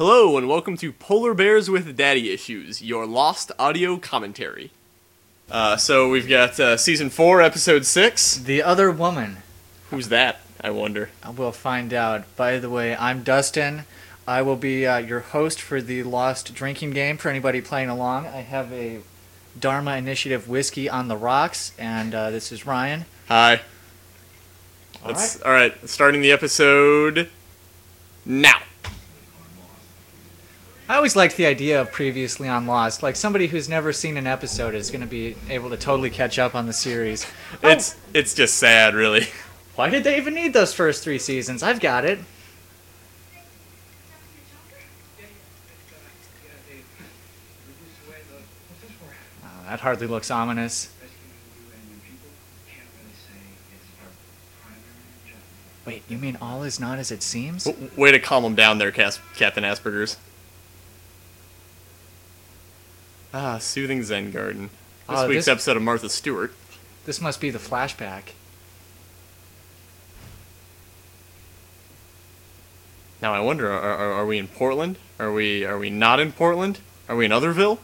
Hello and welcome to Polar Bears with Daddy Issues, your lost audio commentary. So we've got Season 4, Episode 6. The Other Woman. Who's that, I wonder? We'll find out. By the way, I'm Dustin. I will be your host for the Lost Drinking Game for anybody playing along. I have a Dharma Initiative whiskey on the rocks, and this is Ryan. Hi. Alright, starting the episode now. I always liked the idea of previously on Lost. Like, somebody who's never seen an episode is going to be able to totally catch up on the series. It's just sad, really. Why did they even need those first 3 seasons? I've got it. That hardly looks ominous. Wait, you mean all is not as it seems? Way to calm him down there, Captain Asperger's. Ah, Soothing Zen Garden. This week's episode of Martha Stewart. This must be the flashback. Now I wonder, are we in Portland? Are we not in Portland? Are we in Otherville?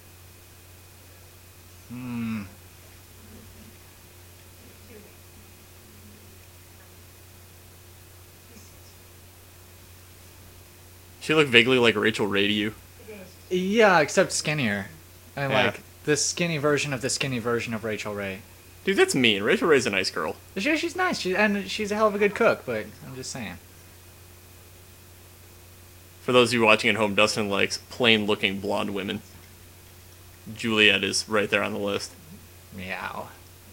She looked vaguely like Rachel Ray to you. Yeah, except skinnier. And Yeah. like the skinny version of Rachel Ray. Dude, that's mean. Rachel Ray's a nice girl. She's nice, and she's a hell of a good cook, but I'm just saying. For those of you watching at home, Dustin likes plain-looking blonde women. Juliet is right there on the list. Meow.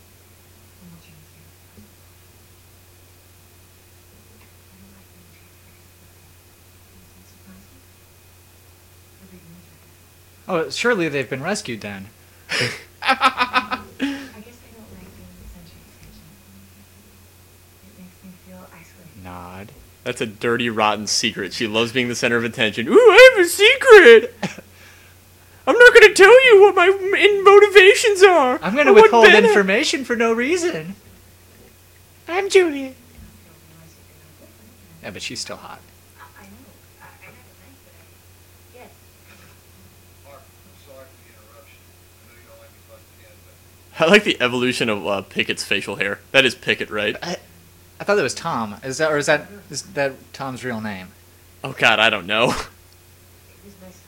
Oh, surely they've been rescued then. I guess they don't like being the center of attention. It makes me feel isolated. Nod. That's a dirty, rotten secret. She loves being the center of attention. Ooh, I have a secret! I'm not going to tell you what my motivations are! I'm going to withhold information for no reason. I'm Julia. Yeah, but she's still hot. I know. I have a knife, but yes. Mark, I'm sorry for the interruption. I know you don't like me busting in, but I like the evolution of Pickett's facial hair. That is Pickett, right? I thought that was Tom. Is that Tom's real name? Oh god, I don't know. It was my son.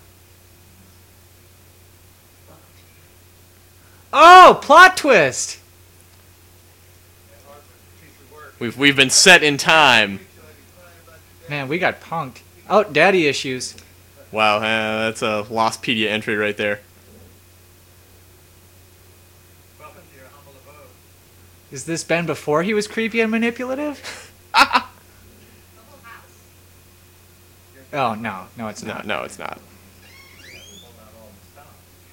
Welcome to you. Oh, plot twist! Mark, piece of work. We've been set in time. Man, we got punked. Oh, daddy issues. Wow, that's a Lostpedia entry right there. Welcome to your humble abode. Is this Ben before he was creepy and manipulative? The whole house. Oh, no, it's not. No, it's not. Hold out all the stuff.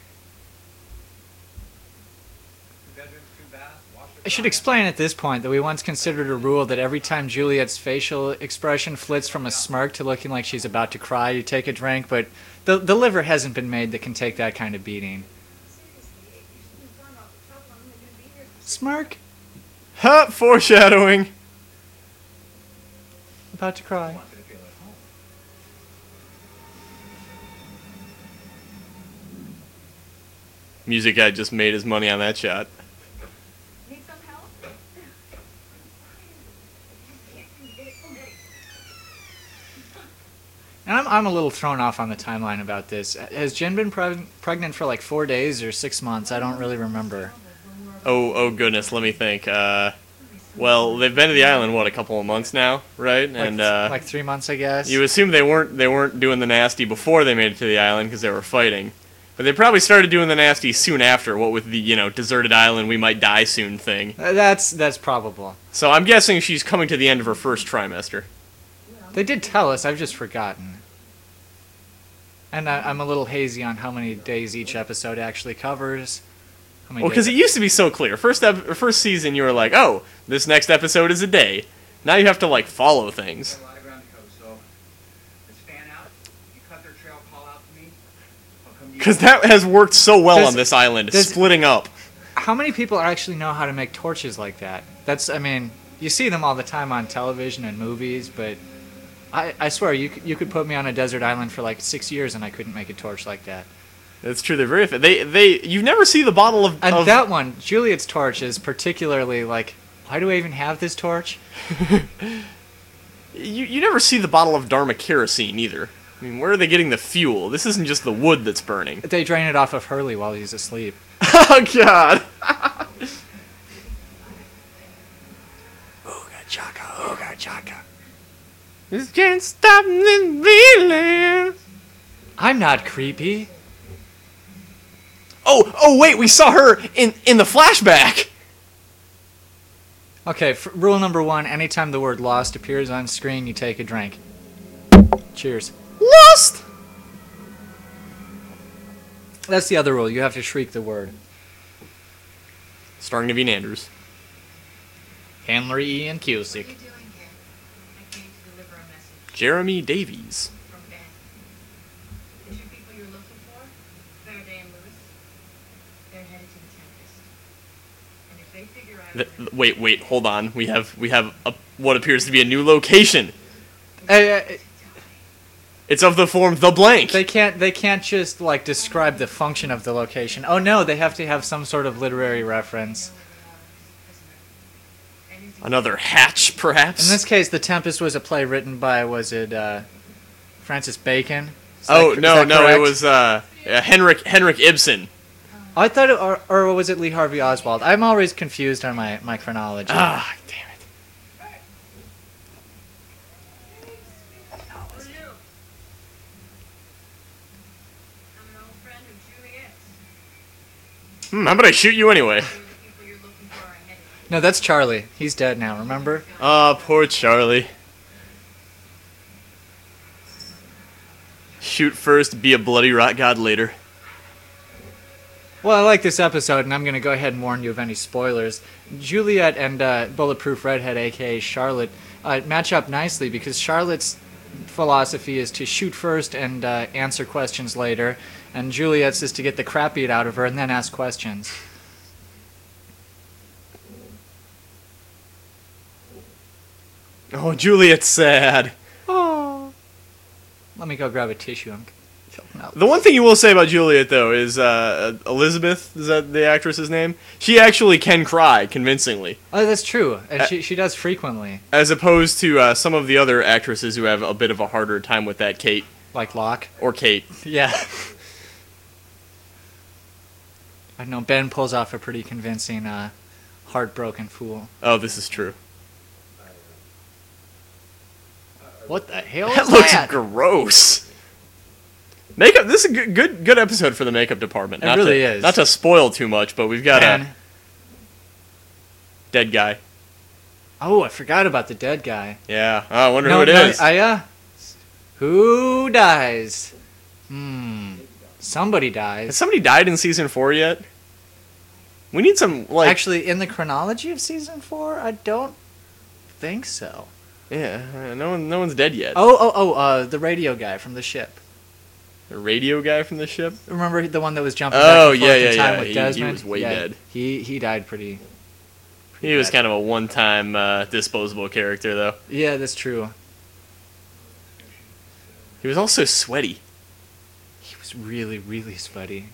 The bedroom's too bad. Wash it I should explain at this point that we once considered a rule that every time Juliet's facial expression flits from a smirk to looking like she's about to cry, you take a drink, but the liver hasn't been made that can take that kind of beating. Seriously, you shouldn't have gone off the top. I'm only going to be here for Smirk? Ha! Foreshadowing! About to cry. wanted to feel at home. Music guy just made his money on that shot. Need some help? And I'm a little thrown off on the timeline about this. Has Jen been pregnant for like 4 days or 6 months? I don't really remember. Oh goodness, let me think. Well, they've been to the island, what, a couple of months now, right? And Like 3 months, I guess. you assume they weren't doing the nasty before they made it to the island because they were fighting. But they probably started doing the nasty soon after, what with the, deserted island, we might die soon thing. That's probable. So I'm guessing she's coming to the end of her first trimester. They did tell us, I've just forgotten. And I'm a little hazy on how many days each episode actually covers. How many Well, because days- it used to be so clear. First season, you were like, oh, this next episode is a day. Now you have to, follow things. A lot of ground to cover, so let's fan out. You cut their trail, call out to me. I'll come to you. Because that has worked so well Does- on this island, does- splitting up. How many people actually know how to make torches like that? You see them all the time on television and movies, but I swear, you could put me on a desert island for like 6 years and I couldn't make a torch like that. That's true. They're very. You never see the bottle of. And that one, Juliet's torch, is particularly like, why do I even have this torch? You never see the bottle of Dharma kerosene either. I mean, where are they getting the fuel? This isn't just the wood that's burning. They drain it off of Hurley while he's asleep. Oh God. Ooga chaka, ooga chaka. Just can't stop this feeling. I'm not creepy. Oh wait, we saw her in the flashback. Okay, rule number 1, anytime the word lost appears on screen, you take a drink. Cheers. Lost. That's the other rule, you have to shriek the word. Starring Naveen Andrews. Henry Ian What are you Cusick. doing here? I came to deliver a message Jeremy Davies. from Ben. The 2 people you're looking for, Faraday and Lewis, they're headed to the Tempest. And if they figure out... Wait, hold on. We have what appears to be a new location. It's of the form the blank. They can't just like describe the function of the location. Oh no, they have to have some sort of literary reference. Another hatch, perhaps. In this case, The Tempest was a play written by, was it Francis Bacon? No, is that it correct? was Henrik Ibsen. I thought it, or was it Lee Harvey Oswald? I'm always confused on my chronology. Ah, damn it. Who are you? I'm an old friend of Juliet's. How about I shoot you anyway? The people you're looking for are headed. No, that's Charlie. He's dead now, remember? Ah, poor Charlie. Shoot first, be a bloody rot god later. Well, I like this episode, and I'm going to go ahead and warn you of any spoilers. Juliet and Bulletproof Redhead, aka Charlotte, match up nicely because Charlotte's philosophy is to shoot first and answer questions later, and Juliet's is to get the crap beat out of her and then ask questions. Oh, Juliet's sad. Oh. Let me go grab a tissue. I'm choking up. The one thing you will say about Juliet, though, is Elizabeth, is that the actress's name? She actually can cry convincingly, Oh, that's true. And she does frequently. as opposed to some of the other actresses who have a bit of a harder time with that, Kate. Like Locke. Or Kate. Yeah. I know Ben pulls off a pretty convincing heartbroken fool. Oh, this is true. What the hell That is looks that? gross. Makeup. This is a good episode for the makeup department. It Not really to, is. Not to spoil too much, but we've got a Ben. dead guy. Oh, I forgot about the dead guy. Yeah. Oh, I wonder who it is. Who dies? Somebody Has dies. somebody died in season 4 yet? We need some like. Actually, in the chronology of season 4, I don't think so. Yeah. No one's dead yet. The radio guy from the ship. The radio guy from the ship. Remember the one that was jumping Oh, back and forth yeah, in time yeah. with He Desmond? was way dead. He died pretty. He was bad. kind of a one-time disposable character, though. Yeah, that's true. He was also sweaty. He was really, really sweaty.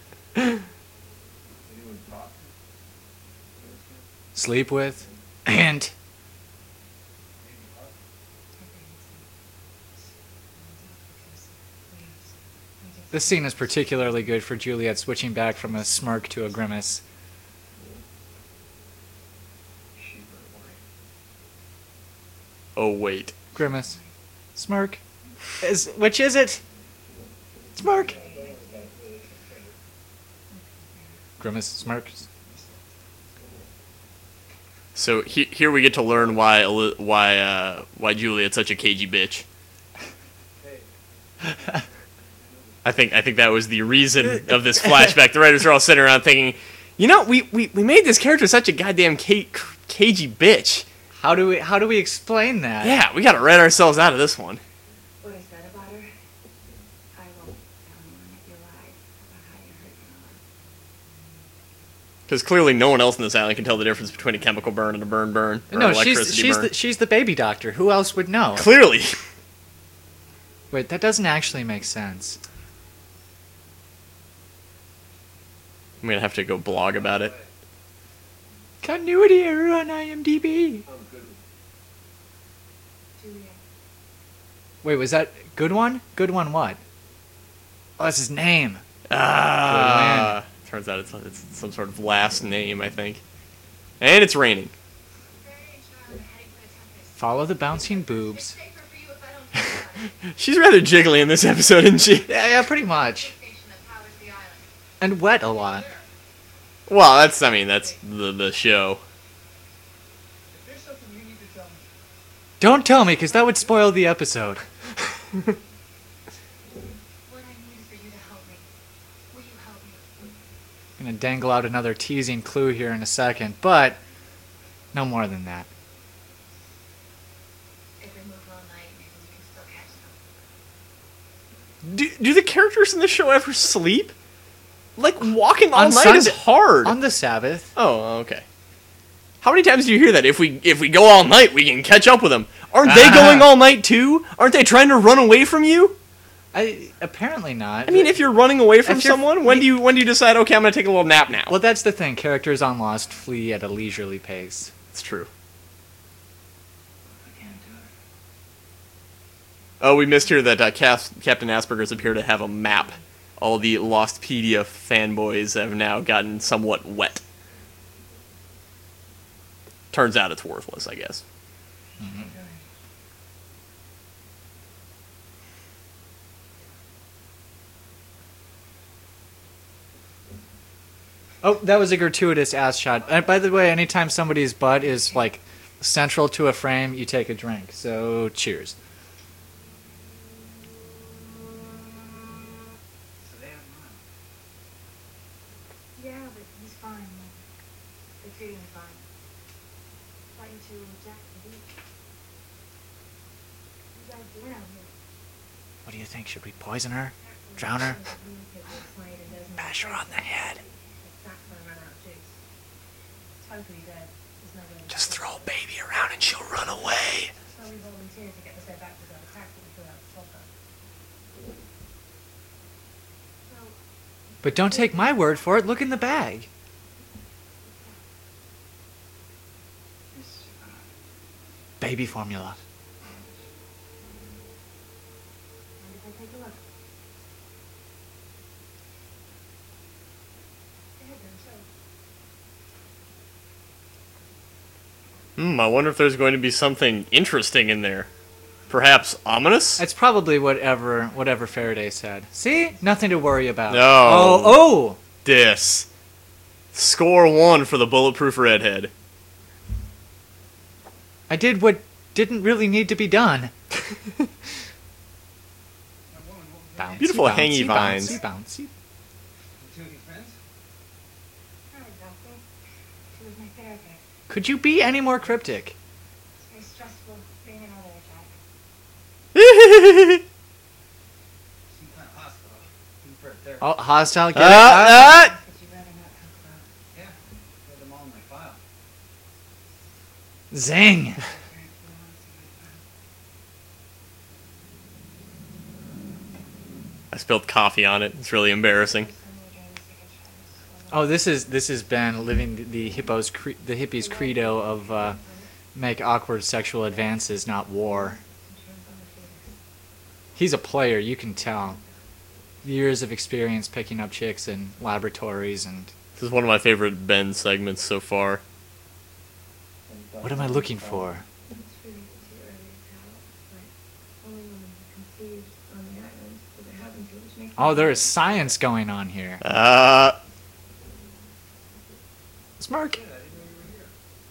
Sleep with, and this scene is particularly good for Juliet switching back from a smirk to a grimace. Oh wait. Grimace. Smirk. Which is it? Smirk. Grimace. Smirk. So here we get to learn why Juliet's such a cagey bitch. I think that was the reason of this flashback. The writers are all sitting around thinking, you know, we made this character such a goddamn cagey bitch. How do we explain that? Yeah, we gotta write ourselves out of this one. What I said about her, I won't tell anyone that you lied about how you hurt Noah. Because clearly no one else in this island can tell the difference between a chemical burn and a burn. Or No, an electricity burn. she's the baby doctor. Who else would know? Clearly. Wait, that doesn't actually make sense. I'm gonna have to go blog about it. Continuity error on IMDb. Julia. Wait, was that good one? Good one what? Oh, that's his name. Ah, turns out it's some sort of last name, I think. And it's raining. Faraday and Charlotte are heading for the Tempest. Follow the bouncing boobs. It's safer for you if I don't think about it. She's rather jiggly in this episode, isn't she? Yeah, pretty much. Station that powers the island. And wet a lot. Well, that's the show. If there's something you need to tell me, Don't tell me, because that would spoil the episode. What I need is for you to help me. Will you help me? I'm gonna dangle out another teasing clue here in a second, but no more than that. If we move all night, maybe we can still catch them. Do the characters in the show ever sleep? Like, walking all On night is Sunday- hard. On the Sabbath. Oh, okay. How many times do you hear that? If we go all night, we can catch up with them. Aren't they going all night too? Aren't they trying to run away from you? Apparently not. I mean, if you're running away from If you're- someone, when do you decide? Okay, I'm gonna take a little nap now. Well, that's the thing. Characters on Lost flee at a leisurely pace. It's true. I can't do it. Oh, we missed here that Captain Asperger's appear to have a map. All the Lostpedia fanboys have now gotten somewhat wet. Turns out it's worthless, I guess. Oh, that was a gratuitous ass shot. And by the way, anytime somebody's butt is like central to a frame, you take a drink. So, cheers. So they have mine. Yeah, but he's fine. They're treating him fine. Why don't you Jack the beach? You guys doing out here? What do you think? Should we poison her? Drown her? Bash her on the head. Just throw a baby around and she'll run away. So we volunteered to get the set back to the attack that we put out the sulfur. So, But don't take my word for it. Look in the bag. This, Baby formula. mind if I take a look? Go ahead then, show. I wonder if there's going to be something interesting in there. Perhaps ominous? It's probably whatever Faraday said. See? Nothing to worry about. No. Oh! Dis. Score 1 for the Bulletproof Redhead. I did what didn't really need to be done. that woman, what was her Bouncy, name? Beautiful bouncy, hangy vines. Bouncy, bouncy. Timothy's friends? Not exactly. She was my therapist. Could you be any more cryptic? It's very stressful being an elder, Jack. Some kind of hospital. Looking for a therapist. Oh, hostile. Get it? But you'd rather not talk about Yeah. Got them all in my file. Zing. I spilled coffee on it. It's really embarrassing. Oh, this is Ben living the hippies' credo of make awkward sexual advances, not war. He's a player, you can tell. Years of experience picking up chicks in laboratories and... This is one of my favorite Ben segments so far. What am I looking for? It's really too early to tell, but only women who conceived on the island will it happen to, which makes Oh, there is science going on here. Smirk. Good, I didn't know you were here.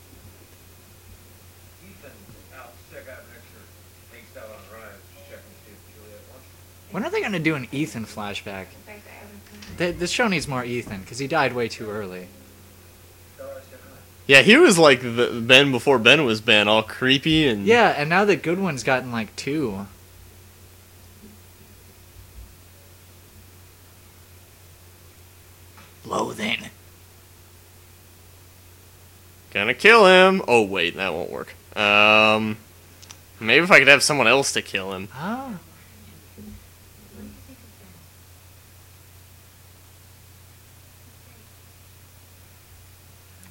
Ethan out to check out an extra angst out on Ryan. Checking to see if Juliet wants him. When are they going to do an Ethan flashback? In fact, I haven't been. This show needs more Ethan, because he died way too early. Tell her I said hi. Yeah, he was like the Ben before Ben was Ben, all creepy and... Yeah, and now the good one's gotten like 2. Loathing. Gonna kill him. Oh, wait, that won't work. Maybe if I could have someone else to kill him. Ah.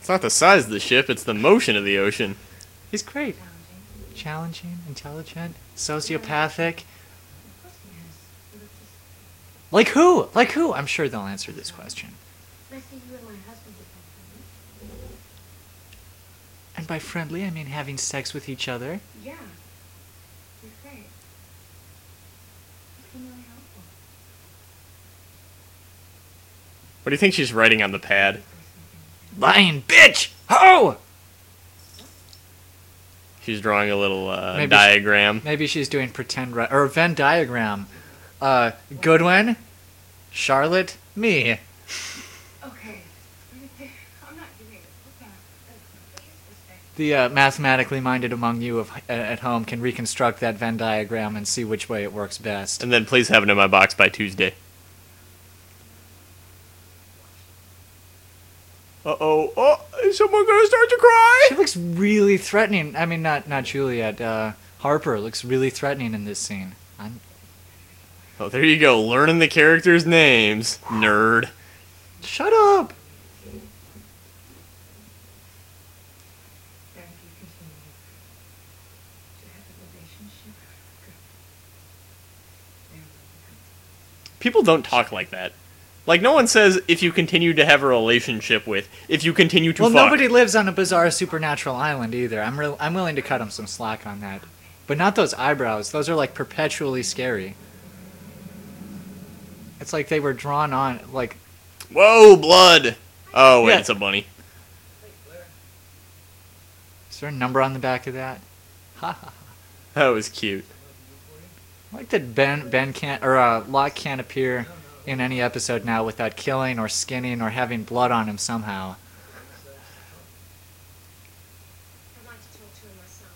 It's not the size of the ship, it's the motion of the ocean. He's great. Challenging. Challenging, intelligent, sociopathic. Of course he is. He was just, Like who? Like who? I'm sure they'll answer this question. I see you and my husband become friendly. And by friendly, I mean having sex with each other. Yeah. You're great. It's been really helpful. What do you think she's writing on the pad? Lying bitch! Ho! She's drawing a little Maybe diagram. Maybe she's doing pretend or Venn diagram. Goodwin, Charlotte, me. Okay. I'm not doing it. Look back. Please respect. The mathematically minded among you at home can reconstruct that Venn diagram and see which way it works best. And then please have it in my box by Tuesday. Uh-oh. Oh, is someone going to start to cry? She looks really threatening. I mean, not Juliet. Harper looks really threatening in this scene. Oh, there you go. Learning the characters' names. Nerd. Shut up! Then if you continue to have a relationship, good. There will be. People don't talk like that. Like, no one says if you continue to have a relationship with, if you continue to Well, fuck. nobody lives on a bizarre supernatural island either. I'm willing to cut him some slack on that. But not those eyebrows. Those are like perpetually scary. It's like they were drawn on, like, Whoa, blood! Oh, wait, Yeah. it's a bunny. is there a number on the back of that? Ha ha. That was cute. I like that Ben can't, or Locke can't appear in any episode now without killing or skinning or having blood on him somehow. I'd like to talk to him myself.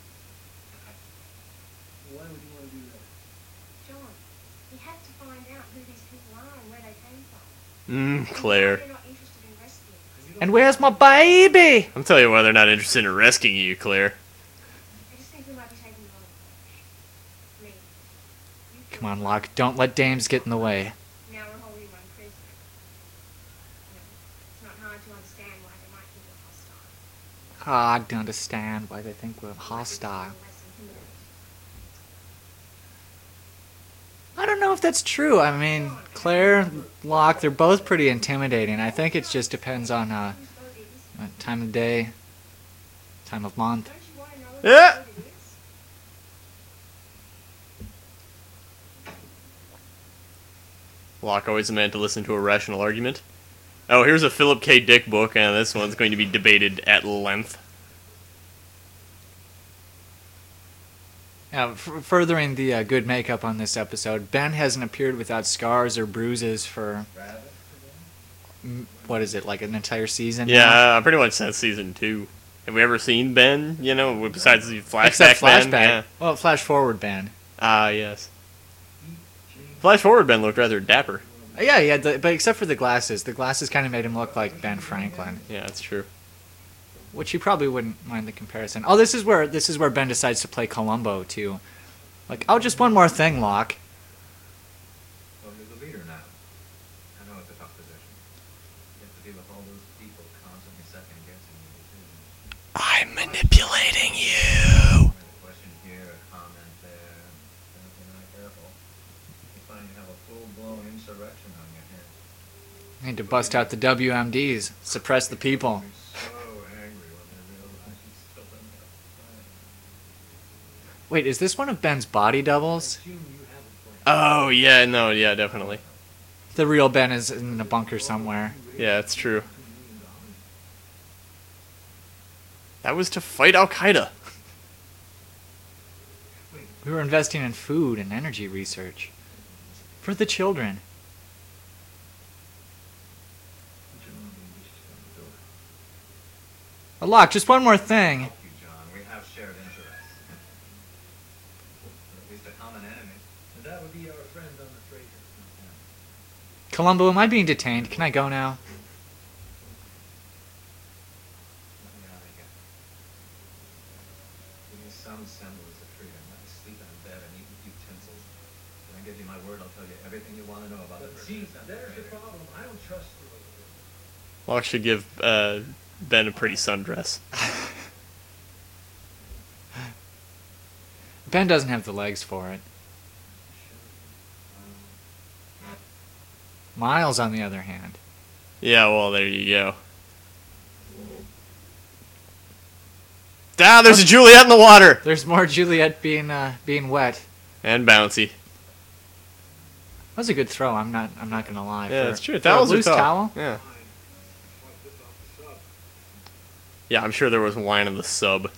Why would you want to do that? John, we have to find out who these people are and where they came from. Claire. They're not interested in rescuing. And where's my baby? I'm telling you why they're not interested in rescuing you, Claire. I just think we might be taking the wrong approach. Me. You Come on, Locke. Don't let dames get in the way. Now we're holding one prisoner. No, it's not hard to understand why they might think we're hostile. Hard to understand why they think we're hostile. Less intimidating. I don't know if that's true. I mean, Claire, Locke, they're both pretty intimidating. I think it just depends on Whose boat it is? time of day, time of month. Don't you want to know Yeah. whose boat it is? Locke always a man to listen to a rational argument. Oh, here's a Philip K. Dick book, and this one's going to be debated at length. Furthering the good makeup on this episode, Ben hasn't appeared without scars or bruises for, what is it, like an entire season? now? Yeah, pretty much since season 2. Have we ever seen Ben, you know, besides the flashback Except Ben? flashback. Yeah. Well, flash forward Ben. Ah, yes. Flash forward Ben looked rather dapper. Yeah, he had but except for the glasses kind of made him look like Ben Franklin, Yeah, that's true. which you probably wouldn't mind the comparison. Oh, this is where Ben decides to play Columbo too. Like, oh, just one more thing, Locke. Well, you're the leader now. I know it's a tough position. You have to deal with all those people constantly second guessing your decisions. I'm manipulating you. A question here, a comment there. And if you're not careful, you find you have a full-blown insurrection on your hands. Need to bust out the WMDs, suppress the people. You're so angry when they realize you still didn't have the plan. Wait, is this one of Ben's body doubles? Assume you have a plan. Oh, yeah, no, yeah, definitely. The real Ben is in a bunker somewhere. Yeah, it's true. That was to fight Al Qaeda. We were investing in food and energy research for the children. Locke, just one more thing. Help you, John. We have shared interests. Or at least a common enemy. And that would be our friend on the freighter. Columbo, am I being detained? Can I go now? Let me out of here. Give me some semblance of freedom. Let me sleep in bed and eat utensils. When I give you my word, I'll tell you everything you want to know about it. See, there's the problem. I don't trust you. Locke should give Ben a pretty sundress. Ben doesn't have the legs for it. Miles, on the other hand. Yeah, well, there you go. Ah, there's a Juliet in the water! There's more Juliet being wet. And bouncy. That was a good throw. I'm not gonna lie. Yeah, for, that's true. for That a was loose a towel. Yeah. Yeah, I'm sure there was wine in the sub.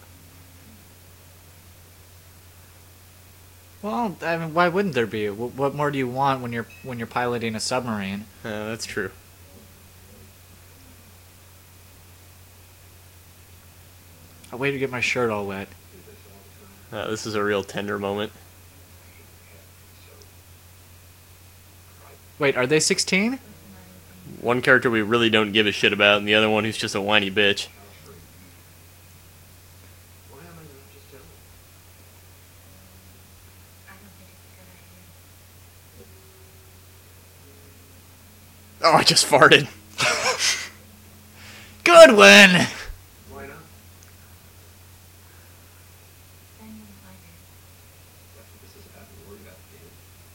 Well, I mean, why wouldn't there be? What more do you want when you're piloting a submarine? Yeah, that's true. I'll wait to get my shirt all wet. This is a real tender moment. Wait, are they 16? One character we really don't give a shit about, and the other one who's just a whiny bitch. Why am I not just telling? I don't think it's a good idea. Oh, I just farted. Good win. Why not? Ben won't like it. That's what this is about. We're worried about David.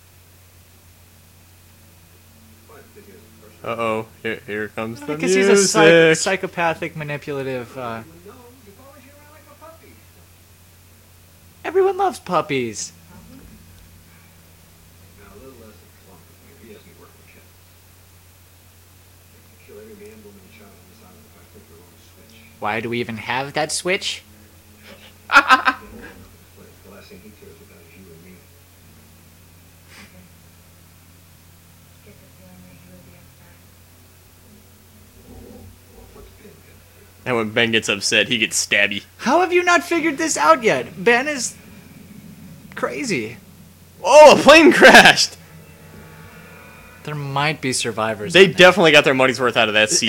Fine, because here's the first one. Uh-oh, here comes the Because music. he's a psychopathic, manipulative. No, you follows you around like a puppy. Everyone loves puppies. Now, a little less of clump. If he has me working with kids. Kill every man, woman, and child on this island if I flip the wrong switch. Why do we even have that switch? The last thing he cares about is you and me. Get the feeling that he will be upset. What's Ben gonna do? And when Ben gets upset, he gets stabby. How have you not figured this out yet? Ben is crazy. Oh, a plane crashed! There might be survivors. They in there. definitely got their money's worth out of that CG.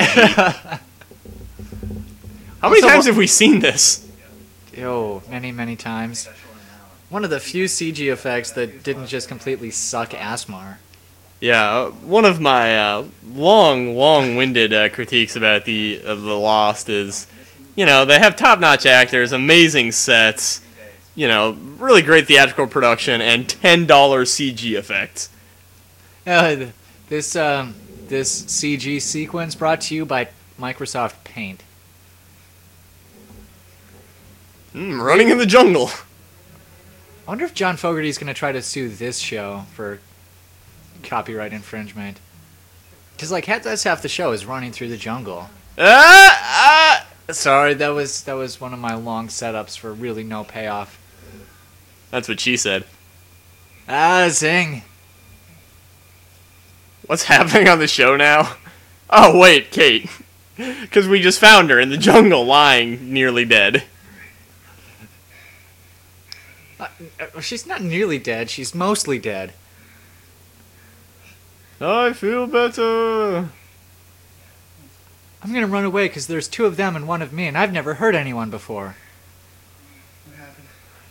How many Also, times have we seen this? Yo, many times. One of the few CG effects that didn't just completely suck Asmar. Yeah, one of my long-winded critiques about the Lost is, you know, they have top-notch actors, amazing sets, you know, really great theatrical production, and $10 CG effects. This CG sequence brought to you by Microsoft Paint. Running in the jungle. I wonder if John Fogerty's going to try to sue this show for copyright infringement. Because, like, that's half the show is running through the jungle. Sorry, that was one of my long setups for really no payoff. That's what she said. Zing. What's happening on the show now? Oh, wait, Kate. Because we just found her in the jungle lying nearly dead. She's not nearly dead. She's mostly dead. I feel better. I'm going to run away because there's two of them and one of me, and I've never hurt anyone before. What happened?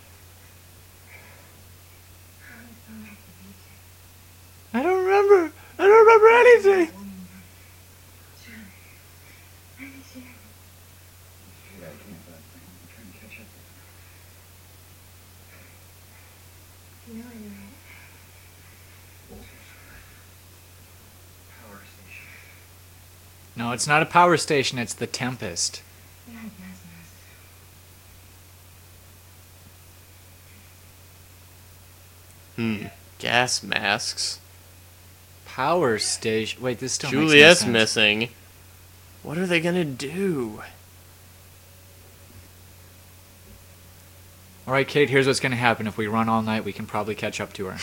I don't remember. I don't remember anything. Yeah, I can't, but I'm trying to catch up. You know you're right. Power station. No, it's not a power station. It's the Tempest. We had gas masks. Gas masks. Power station. Wait, this still makes no Juliet's sense. missing. What are they gonna do? All right, Kate. Here's what's going to happen. If we run all night, we can probably catch up to her.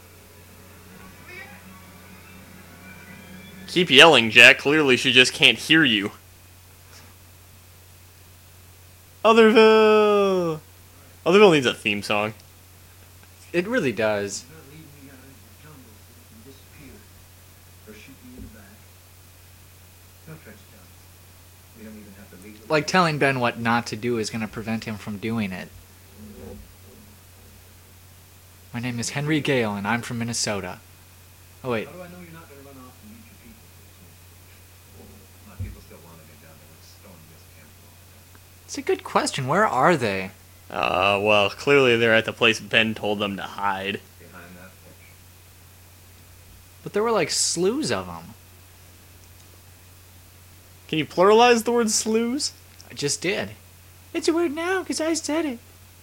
Keep yelling, Jack. Clearly she just can't hear you. Otherville! Otherville needs a theme song. It really does. You're not leading me out into the jungle so you can disappear. Or shoot me in the back. No offense, John. We don't even have to leave. Like telling Ben what not to do is going to prevent him from doing it. My name is Henry Gale, and I'm from Minnesota. Oh wait, How do I know you're not going to run off and meet your people? A lot of people still want to get down there when Storm gets It's a good question. Where are they? Well, clearly they're at the place Ben told them to hide. Behind that bush. But there were like slews of them. Can you pluralize the word slews? I just did. It's a word now because I said it.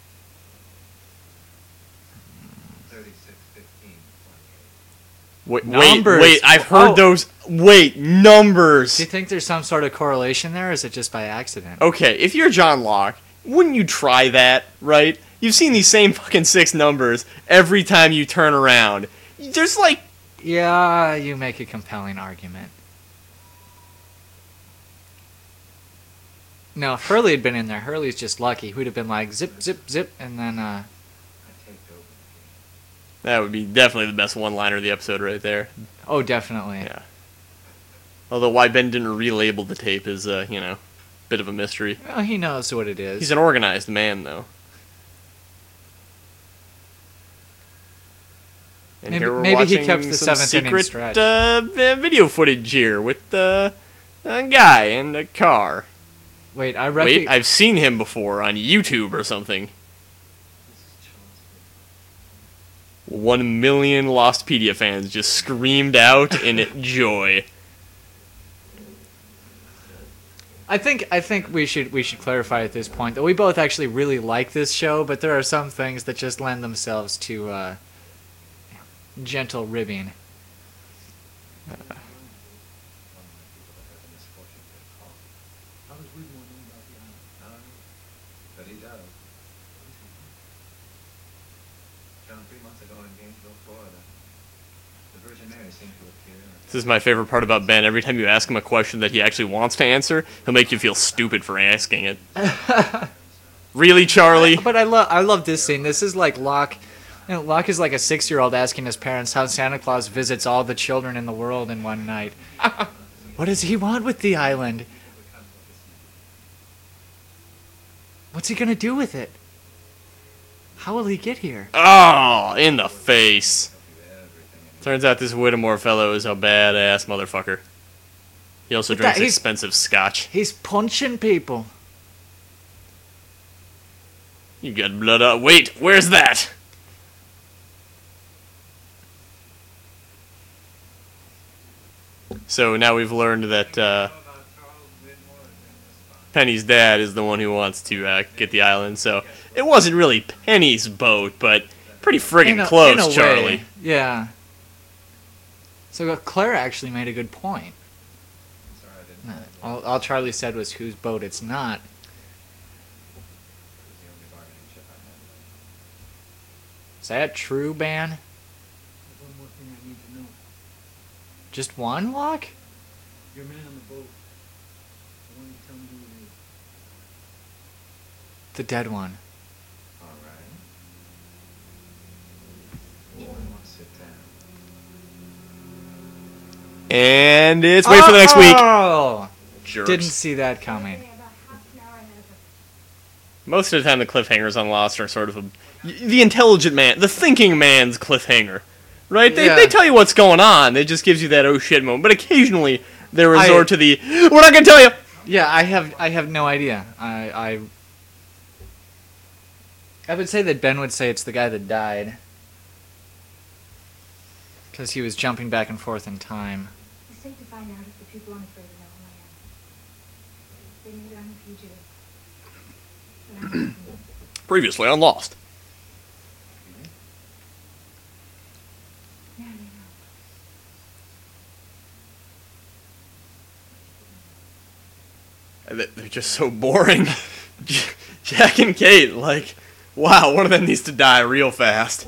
36, 15, 28. Wait, Numbers. wait, I've heard Oh. those. Wait, numbers. Do you think there's some sort of correlation there, or is it just by accident? Okay, if you're John Locke, wouldn't you try that, right? You've seen these same fucking 6 numbers every time you turn around. There's like... Yeah, you make a compelling argument. No, if Hurley had been in there, Hurley's just lucky. We'd have been like zip, zip, zip, and then I taped over the That would be definitely the best one-liner of the episode right there. oh, definitely. Yeah. Although why Ben didn't relabel the tape is, bit of a mystery. Well, he knows what it is. He's an organized man, though. And Maybe- here we're maybe he watching kept the some seventh inning secret stretch. video footage here with a guy and a car. Wait, I Wait, I've seen him before on YouTube or something. This is Charles. 1 million Lostpedia fans just screamed out in joy. I think we should clarify at this point that we both actually really like this show, but there are some things that just lend themselves to gentle ribbing. One of my people that has the misfortune to get caught. I was reading one thing about the island. I don't know. But he does. John, 3 months ago in Gainesville, Florida, the Virgin Mary seemed to appear. This is my favorite part about Ben. Every time you ask him a question that he actually wants to answer, he'll make you feel stupid for asking it. Really, Charlie? But I love this scene. This is like Locke. You know, Locke is like a 6-year-old asking his parents how Santa Claus visits all the children in the world in one night. What does he want with the island? What's he gonna do with it? How will he get here? Oh, in the face. Everything. Turns out this Whittemore fellow is a badass motherfucker. He also But drinks he's- expensive scotch. He's punching people. You got blood up. Wait, where's that? So now we've learned that About Charles Whitmore is in this spot. Penny's dad is the one who wants to get the island. So it wasn't really Penny's boat, but pretty friggin' close, Charlie. Way, yeah. So Claire actually made a good point. I'm sorry I didn't. It All Charlie said was whose boat it's not. was the only bargaining chip I had. Is that true, Ban? There's one more thing I need to know. Just one Locke? Your man on the boat. I want you to tell me who it is. The dead one. All right. You want to sit down? And it's wait for the next week. Oh! Jerks. Didn't see that coming. About half an hour ahead of us. Most of the time, the cliffhangers on Lost are sort of the intelligent man, the thinking man's cliffhanger, right? They, Yeah. they tell you what's going on. It just gives you that oh shit moment. But occasionally, they resort to the we're not gonna tell you. Yeah, I have no idea. I would say that Ben would say it's the guy that died. Because he was jumping back and forth in time. It's safe to find out if the people on the freighter know who I am. They know that I'm a fugitive. But I'm not. Previously on Lost. Now they know. They're just so boring. Jack and Kate, like, wow, one of them needs to die real fast.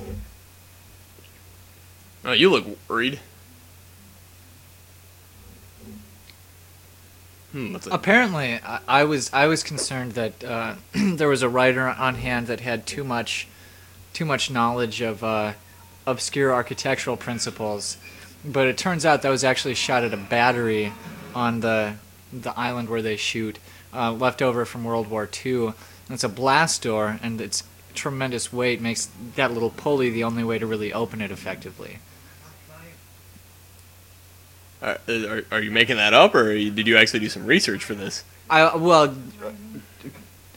Oh, you look worried. What's it? Apparently, I was concerned that there was a writer on hand that had too much knowledge of obscure architectural principles, but it turns out that was actually shot at a battery on the island where they shoot, left over from World War II. And it's a blast door, and its tremendous weight makes that little pulley the only way to really open it effectively. Are you making that up, or did you actually do some research for this? Well,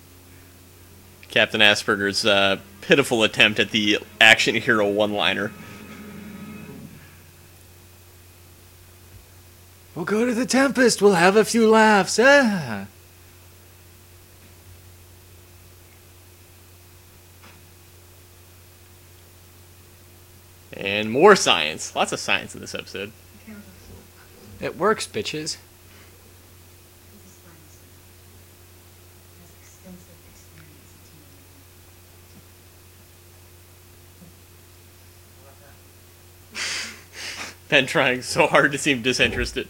Captain Asperger's pitiful attempt at the action hero one-liner. We'll go to the Tempest. We'll have a few laughs. Ah. And more science. Lots of science in this episode. It works, bitches. Ben trying so hard to seem disinterested.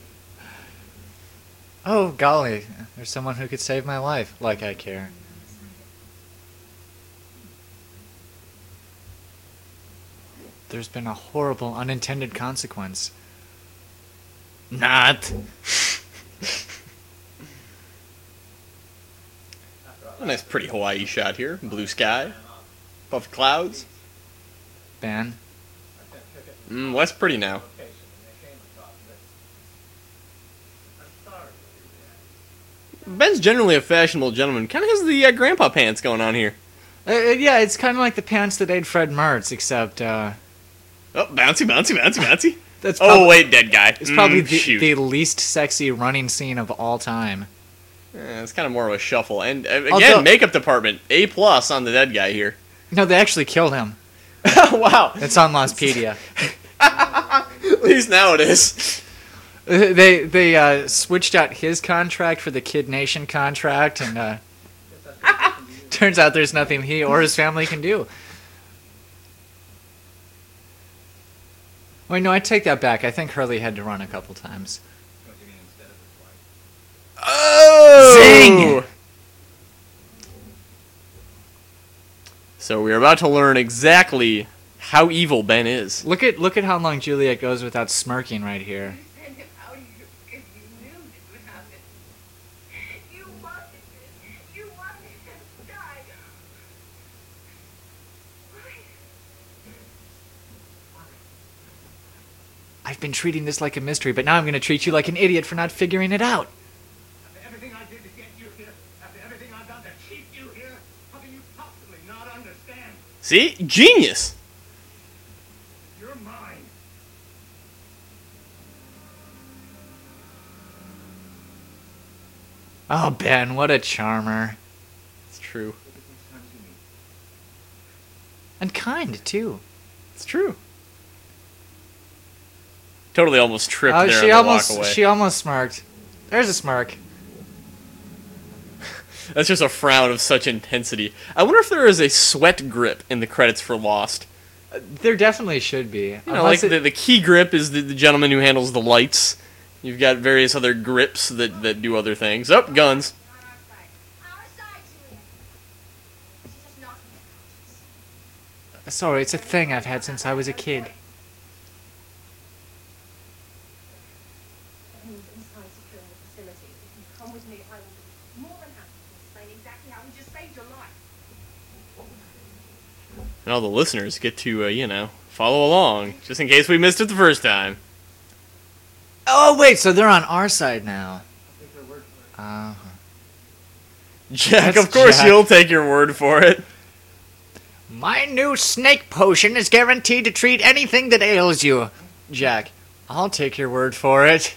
Oh, golly. There's someone who could save my life. Like I care. There's been a horrible unintended consequence. Not. A nice pretty Hawaii shot here. Blue sky. Puffy clouds. Ben. Less pretty now. Ben's generally a fashionable gentleman. Kind of has the grandpa pants going on here. Yeah, it's kind of like the pants that ate Fred Mertz, except, Oh, bouncy, bouncy, bouncy, bouncy. That's Oh, wait, dead guy. It's probably shoot. the least sexy running scene of all time. It's kind of more of a shuffle. And again, Although- makeup department, A+ on the dead guy here. No, they actually killed him. Wow. It's on Lostpedia. At least now it is. They switched out his contract for the Kid Nation contract, and turns out there's nothing he or his family can do. Wait, no, I take that back. I think Hurley had to run a couple times. What do you mean instead of his wife? Oh! Zing! So we're about to learn exactly how evil Ben is. Look at how long Juliet goes without smirking right here. Send him out of here because you knew this would happen. You wanted this. You wanted him to die. Why? I've been treating this like a mystery, but now I'm going to treat you like an idiot for not figuring it out. After everything I did to get you here, after everything I've done to keep you here, how can you possibly not understand? See? Genius! You're mine. Oh, Ben, what a charmer. It's true. And kind, too. It's true. Totally almost tripped Oh, there she on the almost walk away. she almost smirked. There's a smirk. That's just a frown of such intensity. I wonder if there is a sweat grip in the credits for Lost. There definitely should be. You know, like the key grip is the gentleman who handles the lights. You've got various other grips that do other things. Oh, guns. On our side. Our side, Julia. She's just knocking at Sorry, it's a thing I've had since I was a kid. Who's inside securing the facility? If you come with me, I will be more than happy to explain exactly how we just saved your life. And all the listeners get to, follow along, just in case we missed it the first time. Oh, wait, so they're on our side now. Jack, That's of course Jack. you'll take your word for it. My new snake potion is guaranteed to treat anything that ails you. Jack, I'll take your word for it.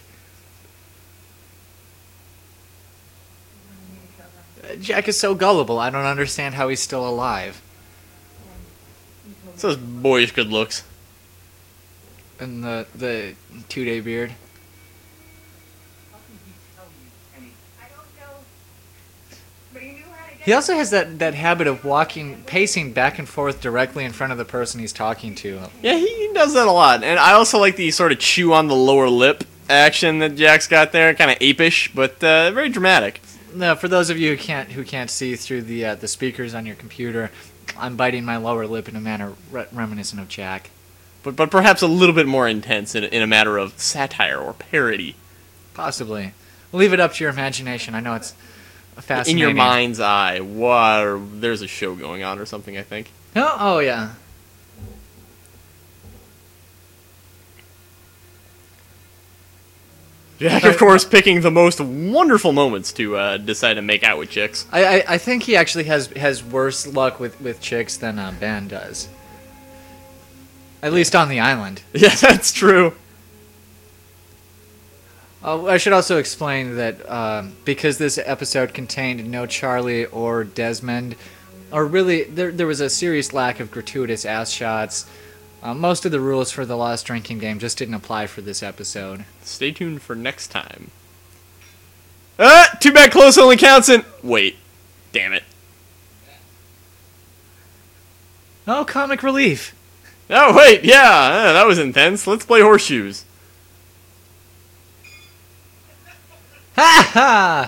Jack is so gullible, I don't understand how he's still alive. So those boyish good looks. And the 2-day beard. How can he tell you anything? I don't know. But he knew how to get He also has that habit of pacing back and forth directly in front of the person he's talking to. Yeah, he does that a lot. And I also like the sort of chew on the lower lip action that Jack's got there. Kind of apish, but very dramatic. No, for those of you who can't see through the speakers on your computer, I'm biting my lower lip in a manner reminiscent of Jack. But perhaps a little bit more intense in a matter of satire or parody. Possibly. Leave it up to your imagination. I know it's fascinating. In your mind's eye. There's a show going on or something, I think. Oh yeah. Jack, of course, picking the most wonderful moments to decide to make out with chicks. I think he actually has worse luck with chicks than Ben does. At least on the island. Yeah, that's true. I should also explain that because this episode contained no Charlie or Desmond, or really, there was a serious lack of gratuitous ass shots. Most of the rules for the Lost Drinking Game just didn't apply for this episode. Stay tuned for next time. Too bad close only counts in... Wait. Damn it. Oh, comic relief. Oh, wait, yeah, that was intense. Let's play horseshoes. Ha ha!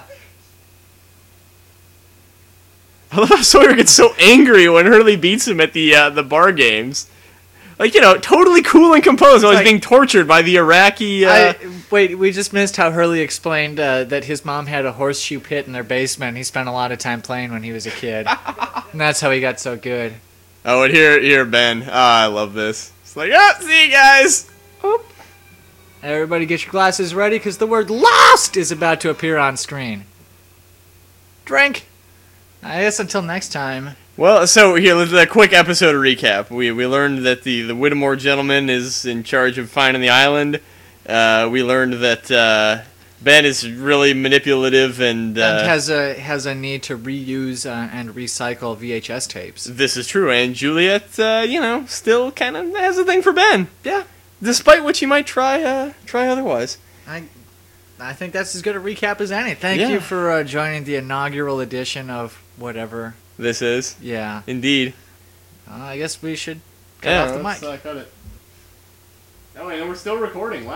I love how Sawyer gets so angry when Hurley beats him at the bar games. Like, totally cool and composed while he's being tortured by the Iraqi... Wait, we just missed how Hurley explained that his mom had a horseshoe pit in their basement. He spent a lot of time playing when he was a kid. And that's how he got so good. Oh, and here, Ben. I love this. It's like, see you guys! Oop. Everybody get your glasses ready, because the word LOST is about to appear on screen. Drink! I guess until next time. Well, so here, let's a quick episode recap. We learned that the Whittemore gentleman is in charge of finding the island. We learned that Ben is really manipulative and has a need to reuse and recycle VHS tapes. This is true, and Juliet, still kind of has a thing for Ben. Yeah, despite what she might try otherwise. I think that's as good a recap as any. Thank you for joining the inaugural edition of whatever this is. Yeah, indeed. I guess we should cut off the mic. Cut it. Oh, wait, and we're still recording. Wow.